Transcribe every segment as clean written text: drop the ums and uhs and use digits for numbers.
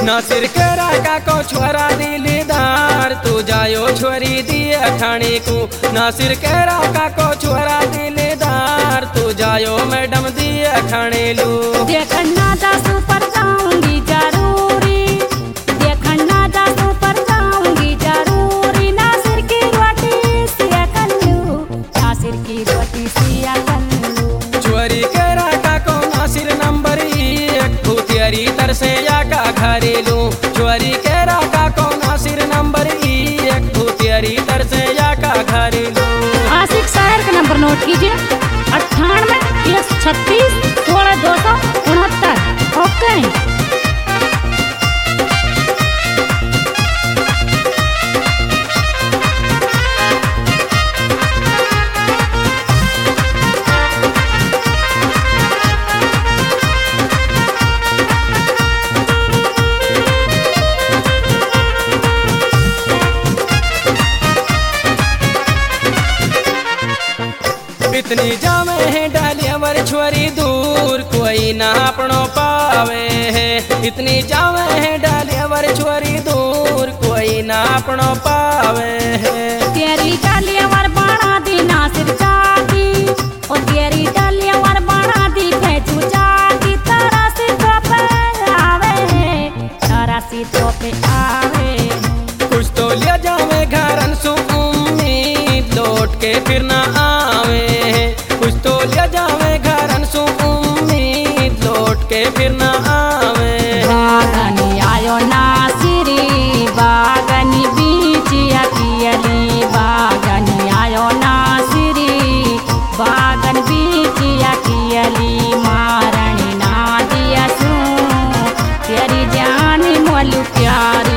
नासिर करा का को छोरा दिलदार तू जायो छोरी दिए खाने को। नासिर करा का को छोरा दिलदार तू जायो मैडम दिए खाने लू। देखना दासू पर जाऊंगी जरूरी, देखना दासू पर जाऊंगी जरूरी। नासिर की रोटी सिया कल्लू, नासिर की रोटी सिया कल्लू। छोरी करा का को नासिर नंबर 1 तू तेरी तरसे या का घरेलू। छोरी करा का को नासिर नंबर 1 तू तेरी तरसे या का घरेलू। आशिक शहर का नंबर नोट कीजिए 98 136 16 269। ओके। इतनी जावे है डालियावर छोरी दूर कोई ना अपनो पावे है। इतनी जावे है डालियावर छोरी दूर कोई ना अपनो पावे है। तेरी डालियावर बना दी नासिर जागी, और तेरी डालियावर बना दी भेजू जागी। तारा सी तो पे आवे है, तारा सी तो पे आवे। कुछ तो ले जावे घरन सु उम्मीद लौट के फिर ना आवे। कुछ तो ले जावे घरन सु उम्मीद लौट के फिर ना आवे। बागनी आयो नासिरी, बागनी बीचिया पियली। बागनी आयो नासिरी, बागन बीचिया पियली। मारणी ना दिया सू तेरी जान मोलू प्यारी।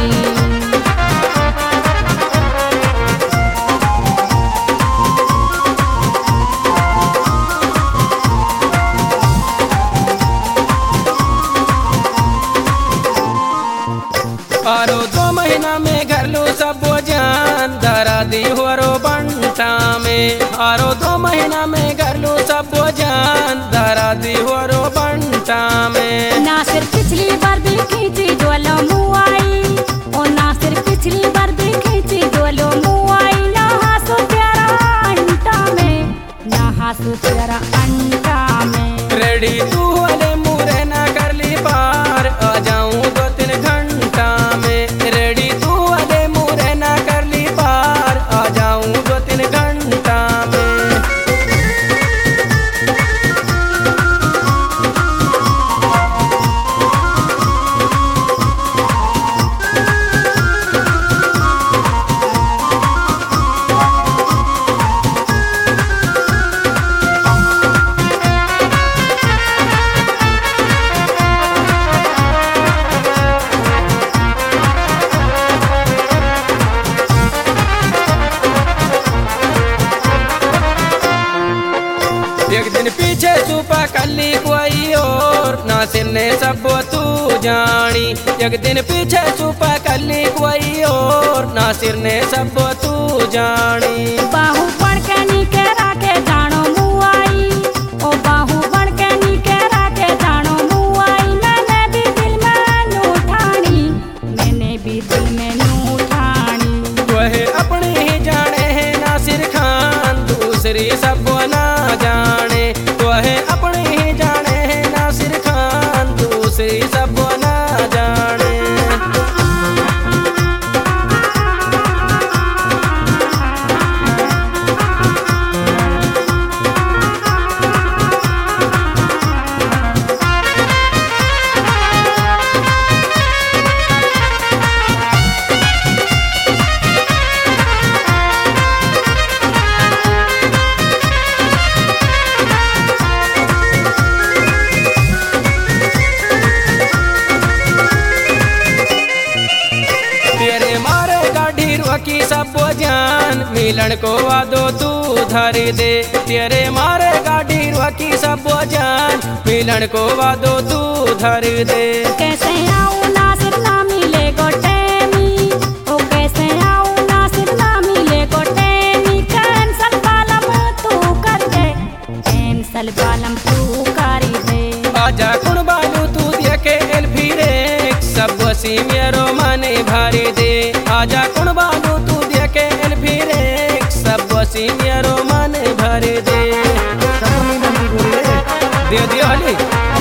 आरो 2 महीना में घर लो सब जान धरा दी हो बंटा में। आरो 2 महीना में घर लो सब जान धरा दी हो बंटा में। नासिर पिछली बार भी खींची डोलो मुआई, ओ नासिर पिछली बार भी खींची डोलो मुआई। नहा सो तेरा अंटा में, नहा सो तेरा अंटा में। रेडी तू वाले मुरे ना कर ली पार आ जाऊं 2-3 घंटा में। रेडी तू वाले मुरे ना कर ली पार आ जाऊं 2-3 घंटा में। एक दिन पीछे छुपा कली कोई और नासिर ने सब तू जानी। एक दिन पीछे छुपा कली कोई और नासिर ने सब तू जानी। बाहु बन के नीके राके जानो मुआई, ओ बाहु बन के नीके राके जानो मुआई। मैंने भी दिल में नू ठानी, मैंने भी दिल में नू ठानी। वह अपने ही जाने है नासिर खान दूसरी सब ना जाने। वह अपने ही जाने है नासिर खान दूसरी सब ना जाने। की सब जान मिलन को वादो तू धर दे। तेरे मारे गाड़ी की सब जान मिलन को वादो तू धर दे। कैसे आऊं नासिर ना मिले गोटेमी, ओ कैसे आऊं नासिर ना मिले गोटेमी। कैंसल बालम तू कर दे, कैंसल बालम तू कर दे। आजा कुण बालू तू देखे एल फिरे सब बसी मेरो मन भर दे आजा कुण बालू तू देखे फिरे सब बसी मेरो मन भर दे दे दियो हली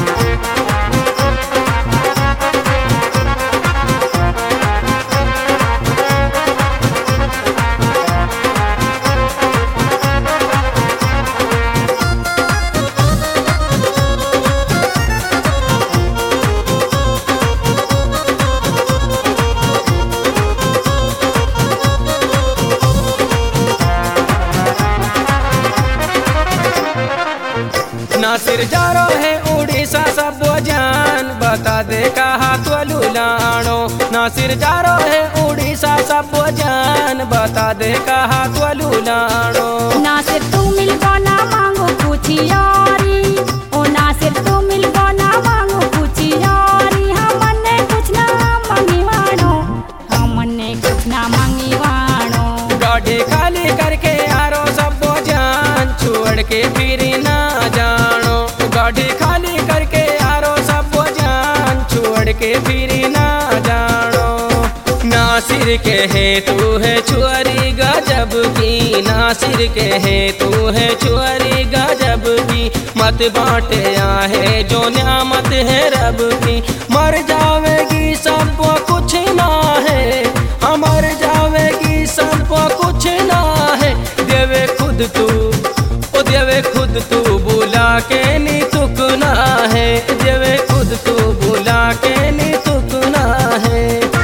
नासिर जारो है उड़ीसा सब जान बता दे कहा तो लुलानो नासिर जारो है उड़ीसा सब जान बता दे कहा तो लुलानो नासिर तू मिलबो ना मांगो कुछ यारी ओ नासिर तू मिलबो ना मांगो कुछ यारी हमने कुछ ना मांगीवानो हमने कुछ ना मांगीवानो गाड़ी खाली करके आरो सब जान छोड़ के फिर ना जानो गाड़ी खाली करके आरो सब जान छोड़ के फिर ना जानो नासिर के है तू है छुअरी गजब की नासिर के है तू है छुअरी गजब की मत बांटे आहे जो नियामत है रब की मर जावेगी सबको कुछ ना है मर जावेगी सबको कुछ ना है देवे खुद तू ओ देवे खुद तू बुला के नी तुकना है देवे खुद तू बुला के नी तुकना है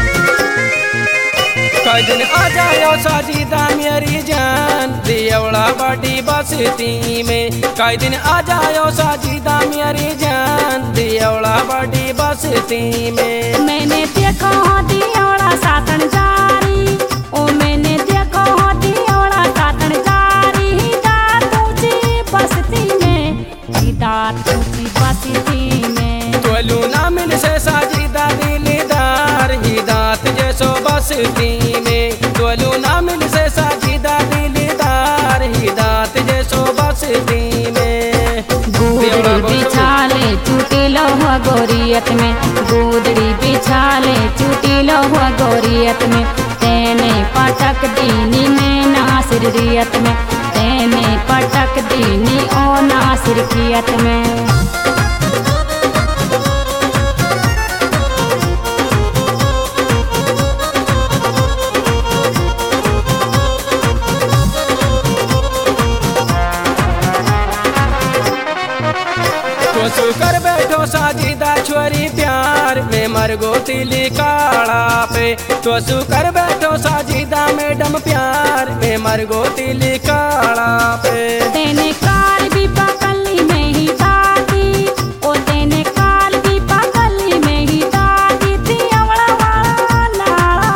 कई दिन आ जाओ साजिदा मेरी जान दियवड़ा बाटी बसती में कई दिन आ जाओ साजिदा मेरी जान दियवड़ा बाटी बसती में मैंने देखो दियवड़ा सातन जारी ओ मैंने देखो दियवड़ा सातन जारी दात ऊंची बसती में तोलू ना मिल से साजिदा दिलदार ही दात जैसो बसती में तोलू ना मिल से साजिदा दिलदार ही दात जैसो बसती में गुदड़ी बिछाले चुटिलो हुआ गोरियत में गुदड़ी बिछाले चुटिलो हुआ गोरियत में तेने पटक दीनी में नासिर रियत में तेने पटक दीनी ओ नासिर कियत में तो कर बैठो साजिदा छोरी प्यार में मरगो तिली काड़ा पे तो कर बैठो साजिदा मैडम प्यार में मरगो तिली काड़ा पे तेने काल भी पकली में ही दादी ओ तेने काल भी पकली में ही दादी दियवड़ा वाला नाला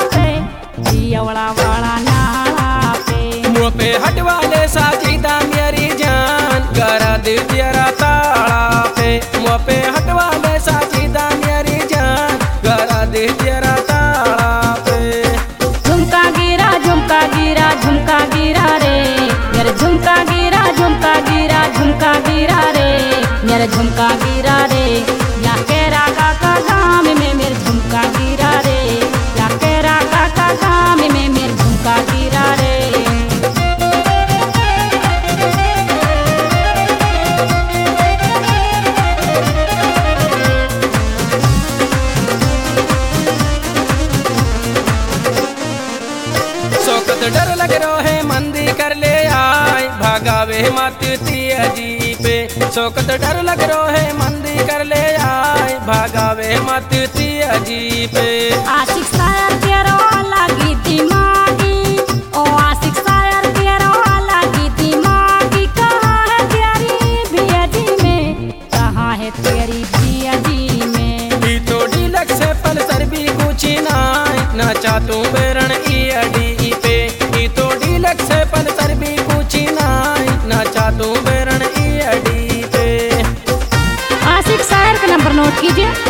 पे मुँह पे हटवाले साजिदा मेरी जान करा दे तेरा ताड़ा पे मुँह पे हटवाले साजिदा मेरी जान करा दे तेरा ताड़ा पे झुमका गिरा झुमका गिरा झुमका गिरा रे मेरे झुमका गिरा झुमका गिरा झुमका गिरा रे मेरे झुमका गिरा रे या केरा का गाम में मेरे झुमका गिरा रे या केरा का गाम में मेरे झुमका गिरा रे डर लग रो है मंदी कर ले आए भागावे मत तिया जी पे शौकत डर लग रो है मंदी कर ले आए भागावे मत तिया जी पे आशिक शायर तेरो लगी दिमागी ओ आशिक शायर तेरो लगी दिमागी कहाँ है तेरी बिया जी में कहाँ है तेरी बिया जी में तो डीलक्स से पल्सर भी कुछ ना चाहतू बेरण ई पे तो डीलक्स से पल्सर भी कुछ ना चाहतू बेरण ई पे आशिक शायर का नंबर नोट कीजिए